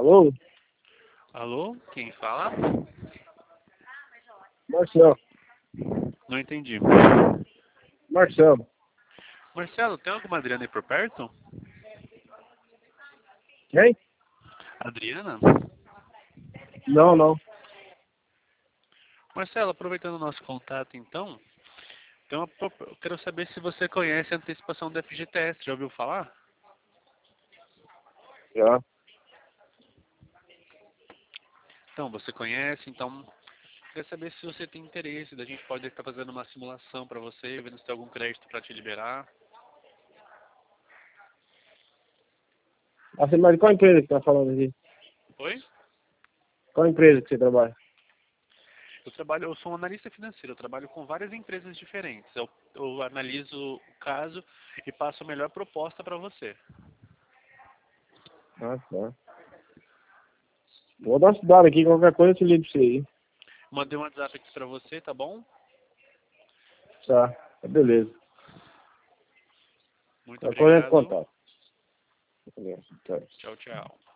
Alô? Alô? Quem fala? Marcelo. Não entendi. Marcelo. Marcelo, tem alguma Adriana aí por perto? Quem? Adriana? Não, não. Marcelo, aproveitando o nosso contato então, eu quero saber se você conhece a antecipação do FGTS, já ouviu falar? Já. Então, você conhece, então, quero saber se você tem interesse, da gente pode estar fazendo uma simulação para você, vendo se tem algum crédito para te liberar. Assim, mas qual empresa que tá falando aqui? Oi? Qual empresa que você trabalha? Eu sou um analista financeiro, eu trabalho com várias empresas diferentes. Eu analiso o caso e passo a melhor proposta para você. Ah, tá. Vou dar uma estudada aqui, qualquer coisa eu te ligo pra você aí. Mandei um WhatsApp aqui para você, tá bom? Tá, beleza. Muito Tá correndo obrigado. contato. Beleza, tá. Tchau, tchau.